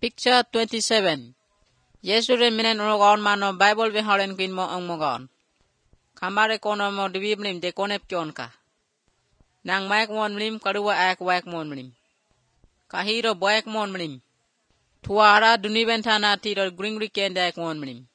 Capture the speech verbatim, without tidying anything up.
Picture twenty-seven. Yesterday minen unogon mano Bible ve haren queen mo ang mogon. Kamare kono mo divi mlim de konep kionka. Nang maik mon mlim karuwa ak wak mon mlim. Kahiro boyak mon mlim. Tuara dunibentana tiro gringri kende ak mon mlim.